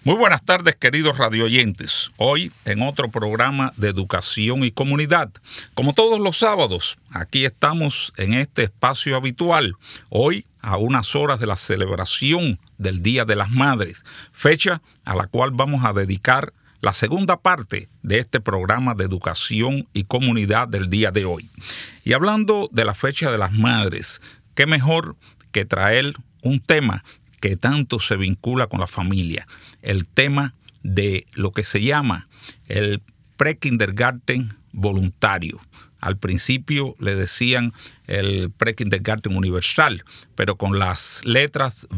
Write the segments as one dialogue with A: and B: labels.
A: Muy buenas tardes, queridos radioyentes. Hoy en otro programa de educación y comunidad. Como todos los sábados, aquí estamos en este espacio habitual. Hoy a unas horas de la celebración del Día de las Madres, fecha a la cual vamos a dedicar la segunda parte de este programa de educación y comunidad del día de hoy. Y hablando de la fecha de las madres, qué mejor que traer un tema que tanto se vincula con la familia, el tema de lo que se llama el pre-kindergarten voluntario. Al principio le decían el pre-kindergarten universal, pero con las letras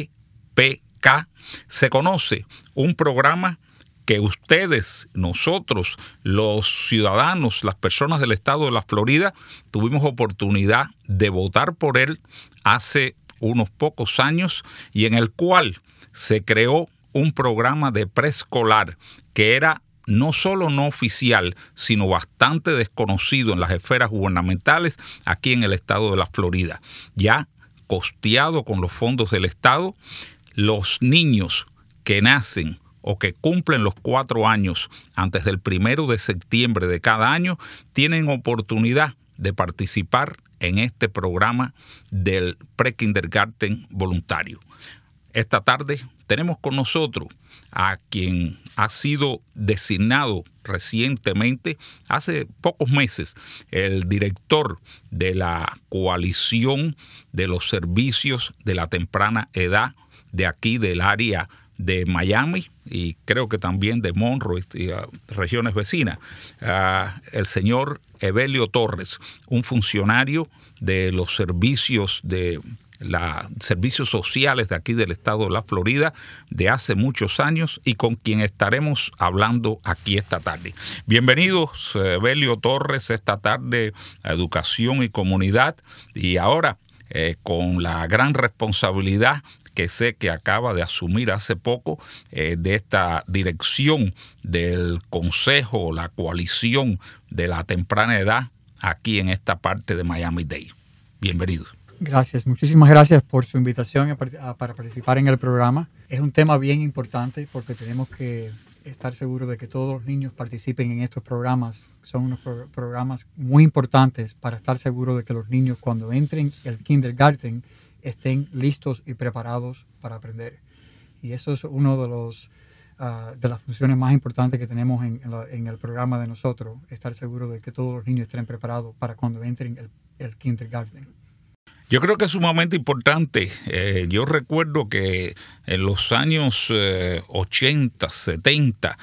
A: VPK se conoce un programa que ustedes, nosotros, los ciudadanos, las personas del estado de la Florida, tuvimos oportunidad de votar por él hace unos pocos años, y en el cual se creó un programa de preescolar que era no solo no oficial, sino bastante desconocido en las esferas gubernamentales aquí en el estado de la Florida. Ya costeado con los fondos del estado, los niños que nacen o que cumplen los 4 años antes del 1 de septiembre de cada año tienen oportunidad de participar en este programa del pre-kindergarten voluntario. Esta tarde tenemos con nosotros a quien ha sido designado recientemente, hace pocos meses, el director de la coalición de los servicios de la temprana edad de aquí del área de Miami y creo que también de Monroe y regiones vecinas, el señor Evelio Torres, un funcionario de los servicios servicios sociales de aquí del estado de la Florida de hace muchos años y con quien estaremos hablando aquí esta tarde. Bienvenidos, Evelio Torres, esta tarde a Educación y Comunidad, y ahora con la gran responsabilidad que sé que acaba de asumir hace poco de esta dirección del Consejo, la coalición de la temprana edad aquí en esta parte de Miami-Dade. Bienvenido.
B: Gracias, muchísimas gracias por su invitación para participar en el programa. Es un tema bien importante porque tenemos que estar seguros de que todos los niños participen en estos programas. Son unos programas muy importantes para estar seguros de que los niños cuando entren al kindergarten estén listos y preparados para aprender. Y eso es uno de las funciones más importantes que tenemos en el programa de nosotros, estar seguro de que todos los niños estén preparados para cuando entren el kindergarten.
A: Yo creo que es sumamente importante. Yo recuerdo que en los años 80, 70,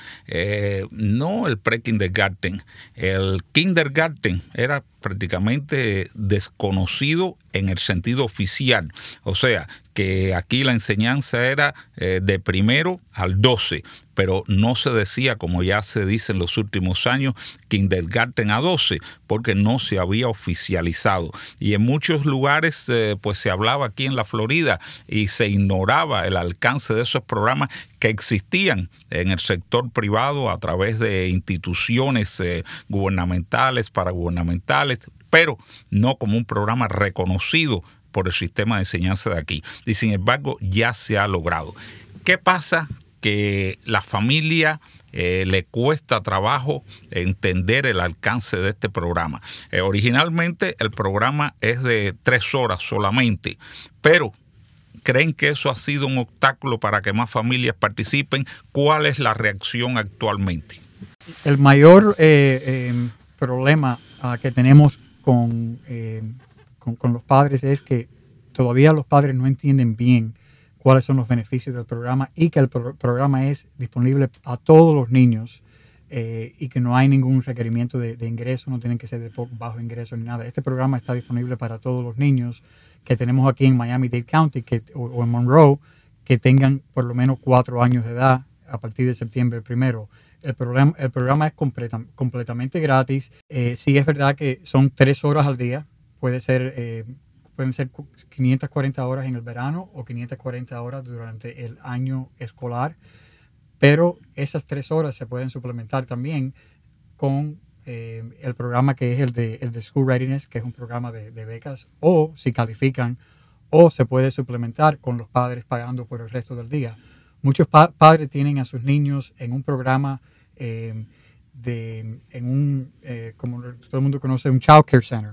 A: no el pre-kindergarten, el kindergarten era prácticamente desconocido en el sentido oficial. O sea, que aquí la enseñanza era de 1 al 12, pero no se decía, como ya se dice en los últimos años, kindergarten a 12, porque no se había oficializado. Y en muchos lugares pues se hablaba aquí en la Florida y se ignoraba el alcance de esos programas que existían en el sector privado a través de instituciones gubernamentales, paragubernamentales, pero no como un programa reconocido por el sistema de enseñanza de aquí. Y sin embargo, ya se ha logrado. ¿Qué pasa? Que la familia le cuesta trabajo entender el alcance de este programa. Originalmente el programa es de 3 horas solamente, pero ¿creen que eso ha sido un obstáculo para que más familias participen? ¿Cuál es la reacción actualmente?
B: El mayor problema que tenemos con los padres es que todavía los padres no entienden bien cuáles son los beneficios del programa y que el programa es disponible a todos los niños y que no hay ningún requerimiento de ingreso, no tienen que ser de bajo ingreso ni nada. Este programa está disponible para todos los niños que tenemos aquí en Miami-Dade County o en Monroe que tengan por lo menos 4 años de edad a partir de septiembre 1. El programa es completamente gratis. Sí es verdad que son 3 horas al día. Pueden ser 540 horas en el verano o 540 horas durante el año escolar. Pero esas 3 horas se pueden suplementar también con el programa que es el de School Readiness, que es un programa de becas, o si califican, o se puede suplementar con los padres pagando por el resto del día. Muchos padres tienen a sus niños en un programa como todo el mundo conoce, un Child Care Center.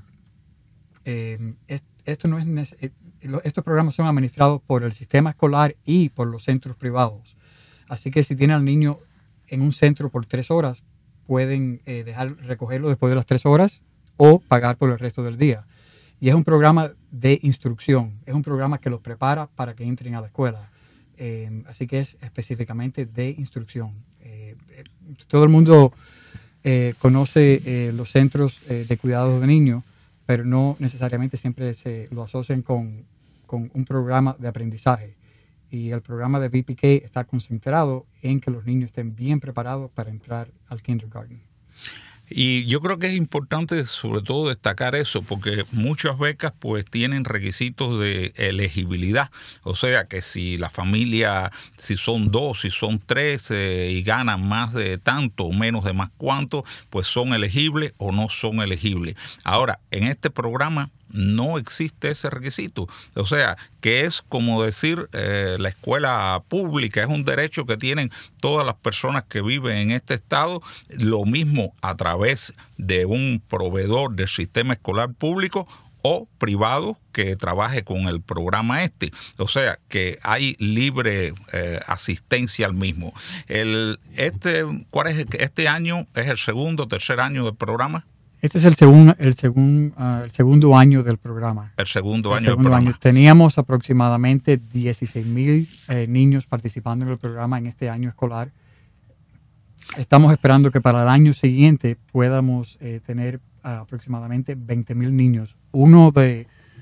B: Estos programas son administrados por el sistema escolar y por los centros privados. Así que si tienen al niño en un centro por 3 horas, pueden recogerlo después de las 3 horas o pagar por el resto del día. Y es un programa de instrucción, es un programa que los prepara para que entren a la escuela. Así que es específicamente de instrucción. Todo el mundo conoce los centros de cuidados de niños, pero no necesariamente siempre se lo asocian con un programa de aprendizaje. Y el programa de VPK está concentrado en que los niños estén bien preparados para entrar al kindergarten.
A: Y yo creo que es importante sobre todo destacar eso, porque muchas becas pues tienen requisitos de elegibilidad. O sea que si la familia, si son 2, si son 3 y ganan más de tanto o menos de más cuánto, pues son elegibles o no son elegibles. Ahora, en este programa no existe ese requisito. O sea, que es como decir la escuela pública, es un derecho que tienen todas las personas que viven en este estado, lo mismo a través de un proveedor del sistema escolar público o privado que trabaje con el programa este. O sea, que hay libre asistencia al mismo. ¿Cuál es este año? ¿Es el segundo o tercer año del programa?
B: Este es el segundo año del programa.
A: El segundo año del programa.
B: Teníamos aproximadamente 16,000 niños participando en el programa en este año escolar. Estamos esperando que para el año siguiente podamos tener aproximadamente 20,000 niños. Uno de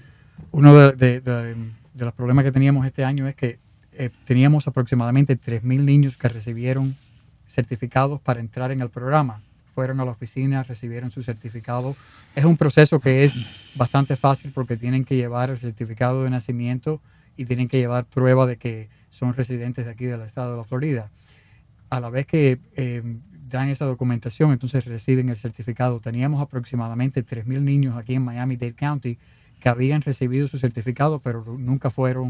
B: los problemas que teníamos este año es que teníamos aproximadamente 3,000 niños que recibieron certificados para entrar en el programa. Fueron a la oficina, recibieron su certificado. Es un proceso que es bastante fácil porque tienen que llevar el certificado de nacimiento y tienen que llevar prueba de que son residentes de aquí del estado de la Florida. A la vez que dan esa documentación, entonces reciben el certificado. Teníamos aproximadamente 3,000 niños aquí en Miami-Dade County que habían recibido su certificado, pero nunca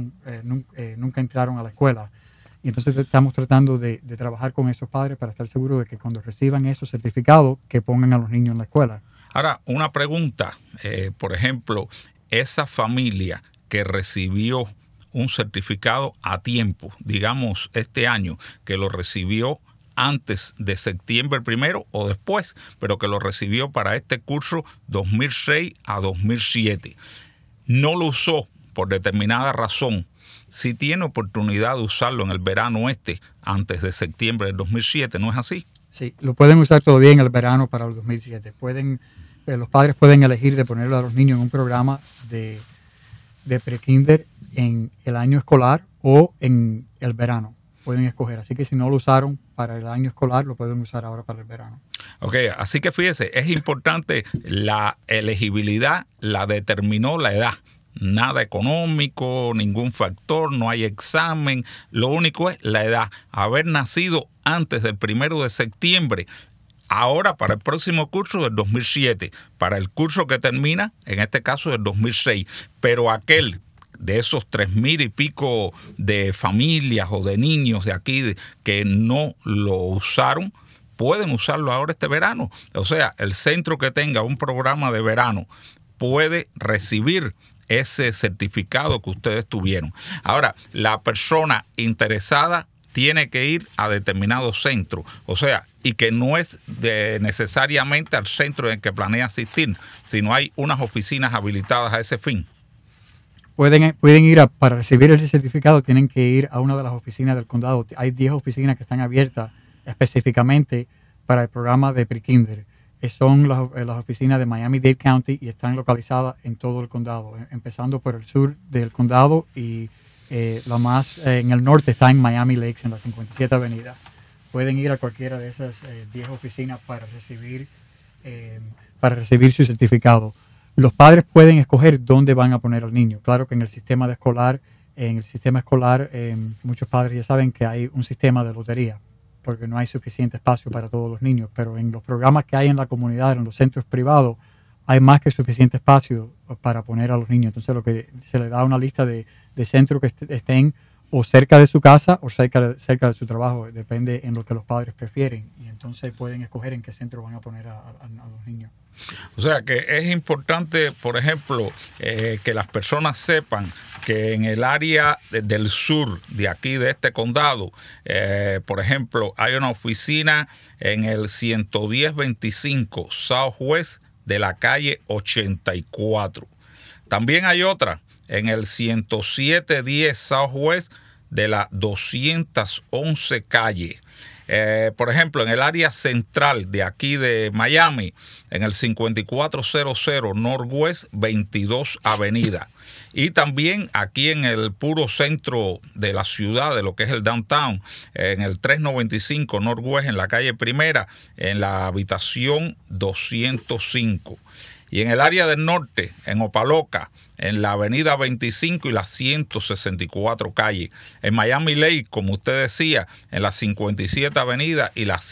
B: entraron a la escuela. Y entonces estamos tratando de trabajar con esos padres para estar seguros de que cuando reciban esos certificados, que pongan a los niños en la escuela.
A: Ahora, una pregunta. Por ejemplo, esa familia que recibió un certificado a tiempo, digamos este año, que lo recibió antes de septiembre 1 o después, pero que lo recibió para este curso 2006 a 2007, no lo usó por determinada razón. Si tiene oportunidad de usarlo en el verano antes de septiembre del 2007, ¿no es así?
B: Sí, lo pueden usar todavía en el verano para el 2007. Los padres pueden elegir de ponerlo a los niños en un programa de pre-kinder en el año escolar o en el verano. Pueden escoger. Así que si no lo usaron para el año escolar, lo pueden usar ahora para el verano.
A: Ok, así que fíjese, es importante la elegibilidad, la determinó la edad. Nada económico, ningún factor, no hay examen. Lo único es la edad. Haber nacido antes del 1 de septiembre, ahora para el próximo curso del 2007, para el curso que termina, en este caso del 2006. Pero aquel de esos 3,000 y pico de familias o de niños de aquí que no lo usaron, pueden usarlo ahora este verano. O sea, el centro que tenga un programa de verano puede recibir ese certificado que ustedes tuvieron. Ahora, la persona interesada tiene que ir a determinado centro, o sea, y que no es necesariamente al centro en el que planea asistir, sino hay unas oficinas habilitadas a ese fin.
B: Pueden ir para recibir ese certificado, tienen que ir a una de las oficinas del condado. Hay 10 oficinas que están abiertas específicamente para el programa de pre-kinder. Son las oficinas de Miami-Dade County y están localizadas en todo el condado, empezando por el sur del condado y la más en el norte está en Miami Lakes, en la 57 Avenida. Pueden ir a cualquiera de esas 10 oficinas para recibir su certificado. Los padres pueden escoger dónde van a poner al niño. Claro que en el sistema escolar, muchos padres ya saben que hay un sistema de lotería, porque no hay suficiente espacio para todos los niños, pero en los programas que hay en la comunidad, en los centros privados, hay más que suficiente espacio para poner a los niños. Entonces lo que se le da una lista de centros que estén o cerca de su casa o cerca de su trabajo, depende en lo que los padres prefieren, y entonces pueden escoger en qué centro van a poner a los niños.
A: O sea que es importante, por ejemplo, que las personas sepan que en el área del sur de aquí, de este condado, por ejemplo, hay una oficina en el 11025 Southwest de la calle 84. También hay otra en el 10710 Southwest de la 211 calle. Por ejemplo, en el área central de aquí de Miami, en el 5400 Northwest 22 Avenida. Y también aquí en el puro centro de la ciudad, de lo que es el downtown, en el 395 Northwest, en la calle Primera, en la habitación 205. Y en el área del norte, en Opa-locka, en la avenida 25 y la 164 calle. En Miami-Lakes, como usted decía, en la 57 avenida y la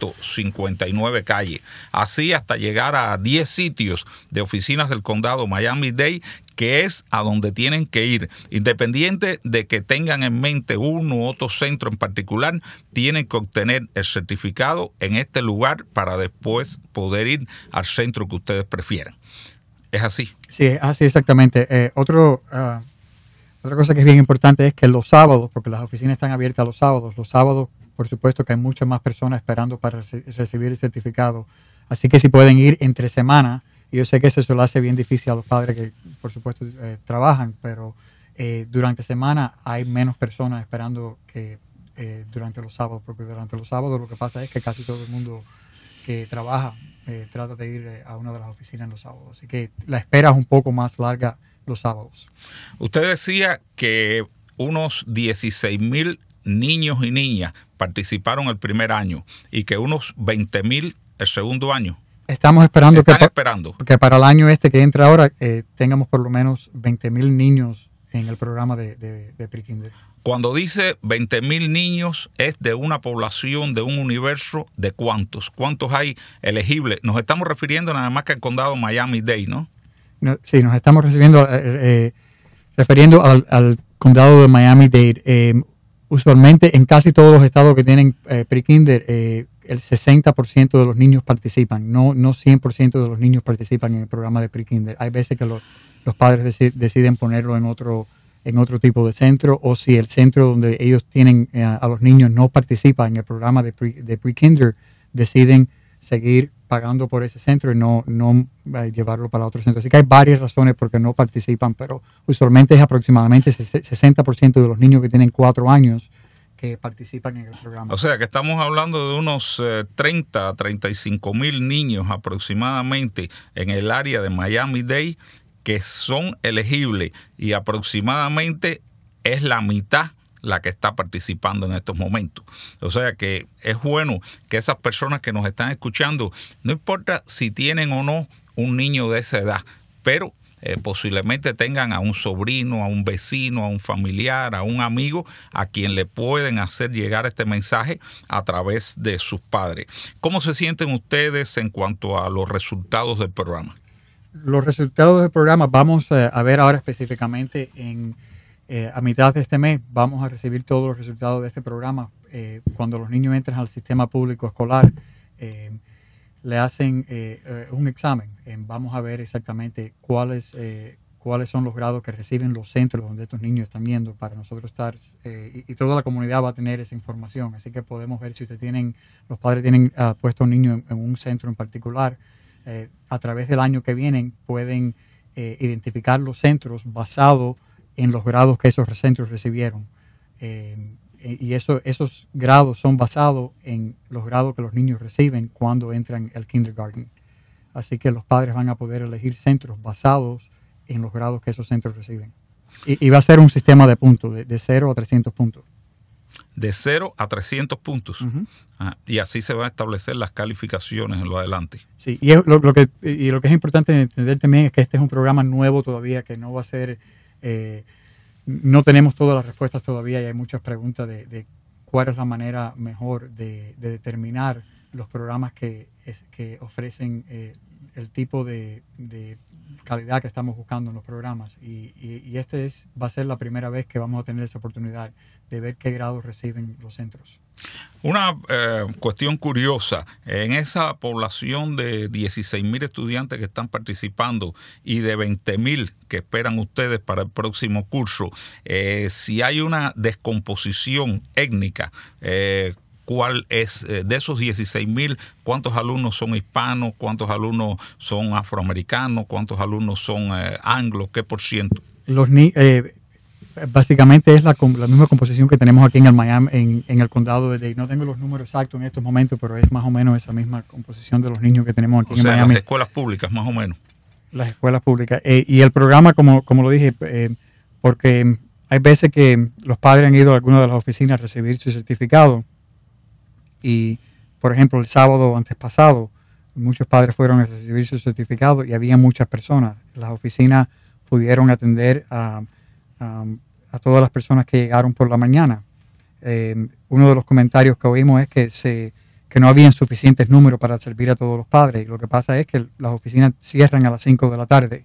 A: 159 calle. Así hasta llegar a 10 sitios de oficinas del condado Miami-Dade, que es a donde tienen que ir. Independiente de que tengan en mente uno u otro centro en particular, tienen que obtener el certificado en este lugar para después poder ir al centro que ustedes prefieran. ¿Es así?
B: Sí, así exactamente. Otra cosa que es bien importante es que los sábados, porque las oficinas están abiertas los sábados, por supuesto que hay muchas más personas esperando para recibir el certificado. Así que si pueden ir entre semana, y yo sé que eso lo hace bien difícil a los padres que por supuesto trabajan, pero durante semana hay menos personas esperando que durante los sábados, porque durante los sábados lo que pasa es que casi todo el mundo que trabaja trata de ir a una de las oficinas los sábados. Así que la espera es un poco más larga los sábados.
A: Usted decía que unos 16,000 niños y niñas participaron el primer año y que unos 20,000 el segundo año.
B: Estamos esperando que para el año que entra ahora tengamos por lo menos 20,000 niños en el programa de pre-kinder.
A: Cuando dice 20,000 niños, es de una población, de un universo de ¿cuántos? ¿Cuántos hay elegibles? Nos estamos refiriendo nada más que al condado Miami-Dade, ¿no?
B: Sí, nos estamos refiriendo al condado de Miami-Dade. Usualmente en casi todos los estados que tienen pre-kinder, el 60% de los niños participan. No 100% de los niños participan en el programa de pre-kinder. Hay veces que los padres deciden ponerlo en otro tipo de centro, o si el centro donde ellos tienen a los niños no participa en el programa de pre-kinder, deciden seguir pagando por ese centro y no llevarlo para otro centro. Así que hay varias razones por qué no participan, pero usualmente es aproximadamente 60% de los niños que tienen 4 años que participan en el programa.
A: O sea que estamos hablando de unos 30 a 35,000 niños aproximadamente en el área de Miami-Dade que son elegibles, y aproximadamente es la mitad la que está participando en estos momentos. O sea que es bueno que esas personas que nos están escuchando, no importa si tienen o no un niño de esa edad, pero posiblemente tengan a un sobrino, a un vecino, a un familiar, a un amigo, a quien le pueden hacer llegar este mensaje a través de sus padres. ¿Cómo se sienten ustedes en cuanto a los resultados del programa?
B: Los resultados del programa vamos a ver ahora específicamente a mitad de este mes. Vamos a recibir todos los resultados de este programa. Cuando los niños entran al sistema público escolar, le hacen un examen. Vamos a ver exactamente cuáles son los grados que reciben los centros donde estos niños están yendo, para nosotros estar, y toda la comunidad va a tener esa información. Así que podemos ver si los padres tienen puesto a un niño en un centro en particular. A través del año que vienen pueden identificar los centros basados en los grados que esos centros recibieron. Y esos grados son basados en los grados que los niños reciben cuando entran al kindergarten. Así que los padres van a poder elegir centros basados en los grados que esos centros reciben. Y va a ser un sistema de puntos, de 0 a 300 puntos.
A: De 0 a 300 puntos. Uh-huh. Y así se van a establecer las calificaciones en lo adelante.
B: Sí, y lo que es importante entender también es que este es un programa nuevo todavía, que no va a ser... no tenemos todas las respuestas todavía, y hay muchas preguntas de cuál es la manera mejor de determinar los programas que ofrecen el tipo de calidad que estamos buscando en los programas. Este va a ser la primera vez que vamos a tener esa oportunidad de ver qué grados reciben los centros.
A: Una cuestión curiosa, en esa población de 16,000 estudiantes que están participando y de 20,000 que esperan ustedes para el próximo curso, si hay una descomposición étnica, ¿cuál es, de esos 16,000, cuántos alumnos son hispanos, cuántos alumnos son afroamericanos, cuántos alumnos son anglos, qué por ciento?
B: Básicamente es la misma composición que tenemos aquí en el Miami, en el condado de Dade. No tengo los números exactos en estos momentos, pero es más o menos esa misma composición de los niños que tenemos aquí en Miami.
A: Las escuelas públicas, más o menos.
B: Las escuelas públicas. Y el programa, como lo dije, porque hay veces que los padres han ido a alguna de las oficinas a recibir su certificado. Y, por ejemplo, el sábado antes pasado, muchos padres fueron a recibir su certificado y había muchas personas. Las oficinas pudieron atender a todas las personas que llegaron por la mañana. Uno de los comentarios que oímos es que no habían suficientes números para servir a todos los padres. Y lo que pasa es que las oficinas cierran a las 5 de la tarde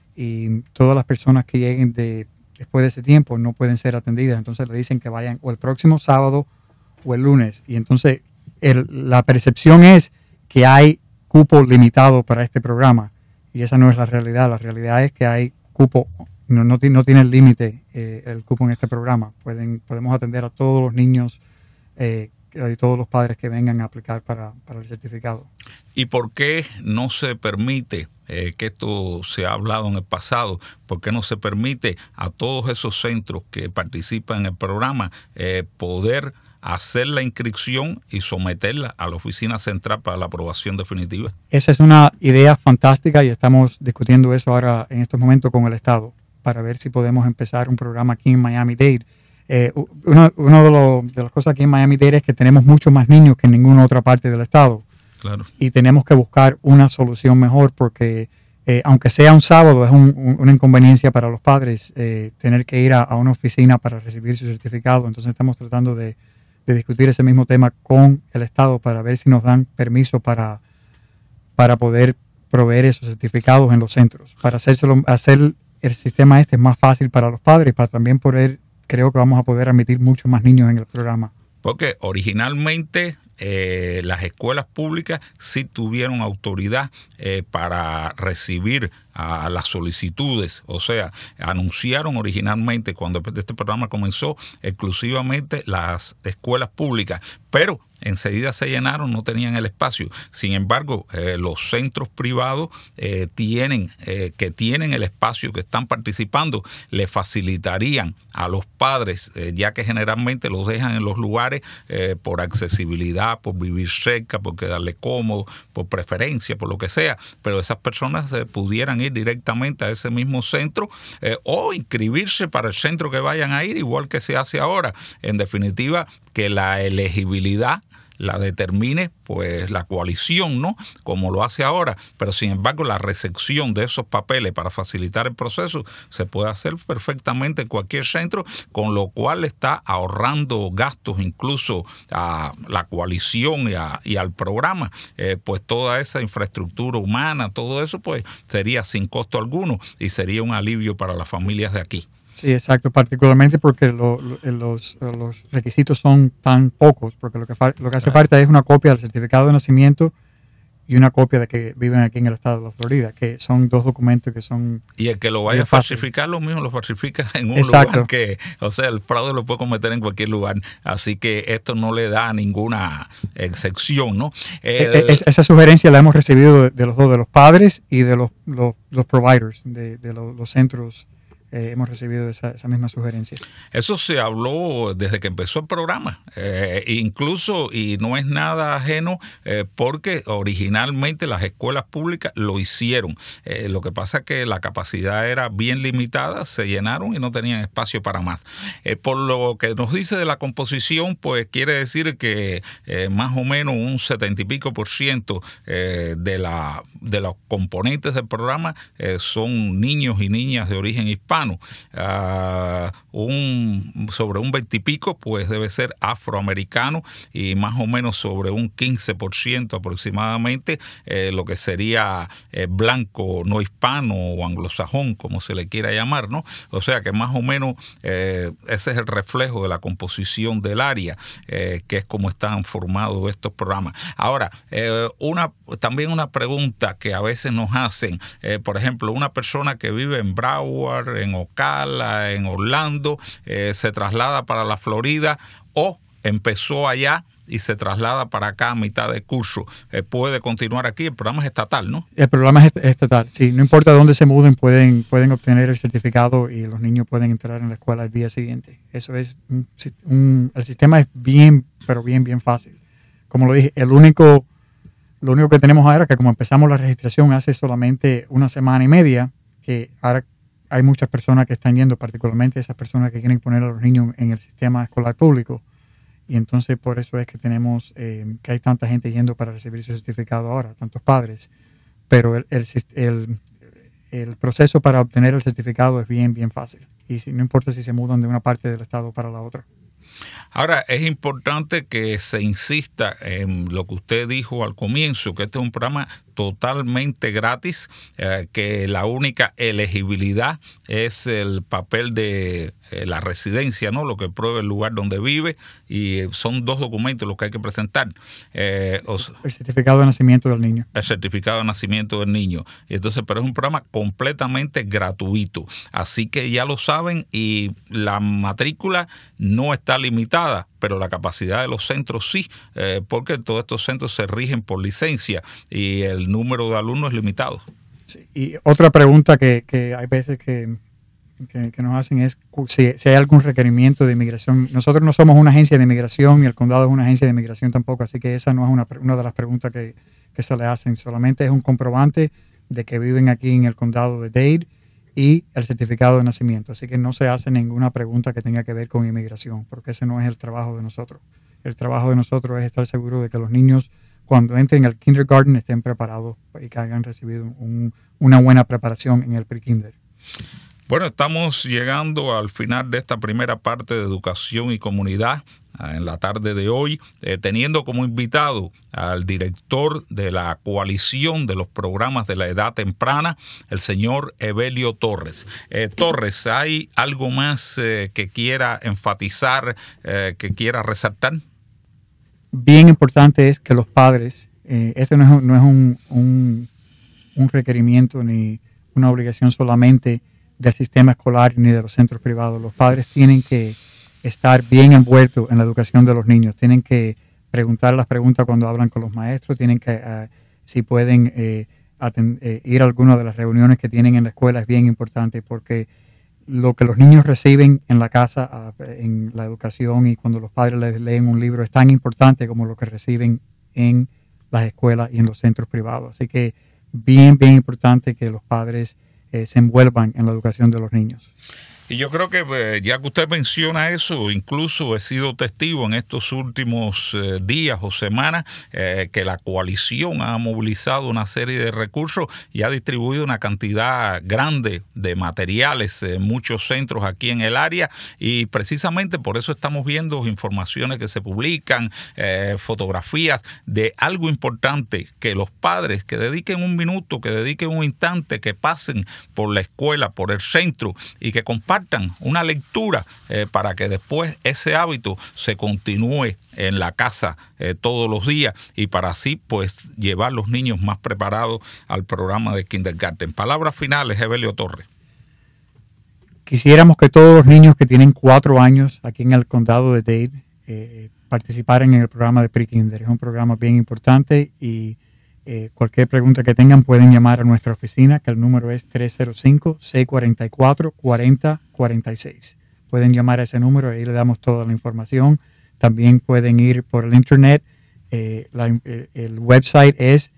B: y todas las personas que lleguen después de ese tiempo no pueden ser atendidas. Entonces le dicen que vayan o el próximo sábado o el lunes. Y entonces la percepción es que hay cupo limitado para este programa. Y esa no es la realidad. La realidad es que hay cupo. No tiene el límite el cupo en este programa. Podemos atender a todos los niños y todos los padres que vengan a aplicar para el certificado.
A: ¿Y por qué no se permite, que esto se ha hablado en el pasado, por qué no se permite a todos esos centros que participan en el programa poder hacer la inscripción y someterla a la oficina central para la aprobación definitiva? Esa
B: es una idea fantástica y estamos discutiendo eso ahora en estos momentos con el Estado, para ver si podemos empezar un programa aquí en Miami-Dade. Una de las cosas aquí en Miami-Dade es que tenemos muchos más niños que en ninguna otra parte del estado.
A: Claro.
B: Y tenemos que buscar una solución mejor porque, aunque sea un sábado, es una inconveniencia para los padres tener que ir a una oficina para recibir su certificado. Entonces estamos tratando de discutir ese mismo tema con el estado para ver si nos dan permiso para poder proveer esos certificados en los centros, para hacer el sistema es más fácil para los padres, para también creo que vamos a poder admitir muchos más niños en el programa.
A: Porque originalmente las escuelas públicas sí tuvieron autoridad para recibir a las solicitudes, o sea, anunciaron originalmente cuando este programa comenzó exclusivamente las escuelas públicas, pero enseguida se llenaron, no tenían el espacio. Sin embargo, los centros privados que tienen el espacio, que están participando, le facilitarían a los padres, ya que generalmente los dejan en los lugares por accesibilidad, por vivir cerca, por quedarle cómodo, por preferencia, por lo que sea, pero esas personas pudieran ir directamente a ese mismo centro o inscribirse para el centro que vayan a ir, igual que se hace ahora. En definitiva, que la elegibilidad la determine pues la coalición, ¿no? Como lo hace ahora, pero sin embargo la recepción de esos papeles para facilitar el proceso se puede hacer perfectamente en cualquier centro, con lo cual está ahorrando gastos incluso a la coalición y al programa, pues toda esa infraestructura humana, todo eso pues sería sin costo alguno y sería un alivio para las familias de aquí.
B: Sí, exacto, particularmente porque los requisitos son tan pocos, porque lo que hace falta es una copia del certificado de nacimiento y una copia de que viven aquí en el estado de la Florida, que son dos documentos que son...
A: Y el que lo vaya a falsificar, lo mismo lo falsifica en un
B: Exacto.
A: lugar que, o sea, el fraude lo puede cometer en cualquier lugar, así que esto no le da ninguna excepción, ¿no?
B: Esa sugerencia la hemos recibido de los dos, de los padres y de los providers, de los centros. Hemos recibido esa misma sugerencia.
A: Eso se habló desde que empezó el programa, incluso, y no es nada ajeno, porque originalmente las escuelas públicas lo hicieron. Lo que pasa es que la capacidad era bien limitada, se llenaron y no tenían espacio para más. Por lo que nos dice de la composición, pues quiere decir que más o menos un 70 y pico % de los componentes del programa son niños y niñas de origen hispano. hispano, sobre un 20 y pico pues debe ser afroamericano, y más o menos sobre un 15% aproximadamente lo que sería blanco no hispano o anglosajón, como se le quiera llamar, ¿no? O sea que más o menos ese es el reflejo de la composición del área, que es como están formados estos programas. Ahora, también una pregunta que a veces nos hacen, por ejemplo, una persona que vive en Broward, en Ocala, en Orlando, se traslada para la Florida o empezó allá y se traslada para acá a mitad de curso, puede continuar aquí. El programa es estatal, ¿no? El programa es estatal, sí. No importa dónde se muden, pueden obtener el certificado y los niños pueden entrar en la escuela al día siguiente. Eso es el sistema es bien, pero bien fácil. Como lo dije, lo único que tenemos ahora es que como empezamos la registración hace solamente una semana y media, que ahora hay muchas personas que están yendo, particularmente esas personas que quieren poner a los niños en el sistema escolar público. Y entonces por eso es que tenemos que hay tanta gente yendo para recibir su certificado ahora, tantos padres. Pero el proceso para obtener el certificado es bien fácil. Y no importa si se mudan de una parte del estado para la otra. Ahora, es importante que se insista en lo que usted dijo al comienzo, que este es un programa totalmente gratis, que la única elegibilidad es el papel de la residencia, ¿no? Lo que prueba el lugar donde vive, y son 2 documentos los que hay que presentar. El certificado de nacimiento del niño. El certificado de nacimiento del niño. Entonces, pero es un programa completamente gratuito. Así que ya lo saben, y la matrícula no está limitada, pero la capacidad de los centros sí, porque todos estos centros se rigen por licencia y el número de alumnos es limitado. Sí. Y otra pregunta que hay veces que nos hacen es si hay algún requerimiento de inmigración. Nosotros no somos una agencia de inmigración, y el condado es una agencia de inmigración tampoco, así que esa no es una de las preguntas que se le hacen. Solamente es un comprobante de que viven aquí en el condado de Dade y el certificado de nacimiento. Así que no se hace ninguna pregunta que tenga que ver con inmigración, porque ese no es el trabajo de nosotros. El trabajo de nosotros es estar seguro de que los niños, cuando entren al kindergarten, estén preparados y que hayan recibido una buena preparación en el pre-kinder. Bueno, estamos llegando al final de esta primera parte de Educación y Comunidad en la tarde de hoy, teniendo como invitado al director de la coalición de los programas de la edad temprana, el señor Evelio Torres. Torres, ¿hay algo más que quiera enfatizar, que quiera resaltar? Bien importante es que los padres, este no es un requerimiento ni una obligación solamente del sistema escolar ni de los centros privados. Los padres tienen que estar bien envueltos en la educación de los niños, tienen que preguntar las preguntas cuando hablan con los maestros, tienen que, si pueden ir a alguna de las reuniones que tienen en la escuela, es bien importante, porque lo que los niños reciben en la casa, en la educación, y cuando los padres les leen un libro, es tan importante como lo que reciben en las escuelas y en los centros privados. Así que bien importante que los padres se envuelvan en la educación de los niños. Y yo creo que ya que usted menciona eso, incluso he sido testigo en estos últimos días o semanas que la coalición ha movilizado una serie de recursos y ha distribuido una cantidad grande de materiales en muchos centros aquí en el área, y precisamente por eso estamos viendo informaciones que se publican, fotografías de algo importante, que los padres que dediquen un minuto, que dediquen un instante, que pasen por la escuela, por el centro, y que compartan una lectura para que después ese hábito se continúe en la casa todos los días, y para así pues llevar los niños más preparados al programa de kindergarten. Palabras finales, Evelio Torres. Quisiéramos que todos los niños que tienen 4 años aquí en el condado de Dade participaran en el programa de pre-kinder. Es un programa bien importante, y cualquier pregunta que tengan pueden llamar a nuestra oficina, que el número es 305-644-4046. Pueden llamar a ese número y ahí le damos toda la información. También pueden ir por el internet. El website es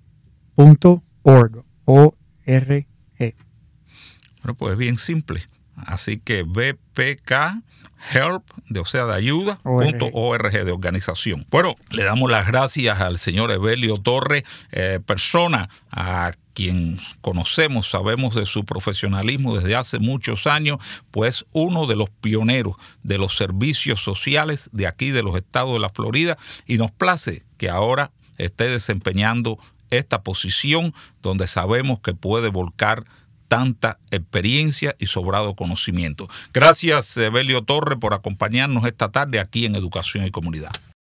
A: vpkhelp.org. Bueno, pues bien simple. Así que BPK Help, de ayuda.org, de organización. Bueno, le damos las gracias al señor Evelio Torres, persona a quien conocemos, sabemos de su profesionalismo desde hace muchos años, pues uno de los pioneros de los servicios sociales de aquí de los estados de la Florida, y nos place que ahora esté desempeñando esta posición donde sabemos que puede volcar tanta experiencia y sobrado conocimiento. Gracias, Evelio Torres, por acompañarnos esta tarde aquí en Educación y Comunidad.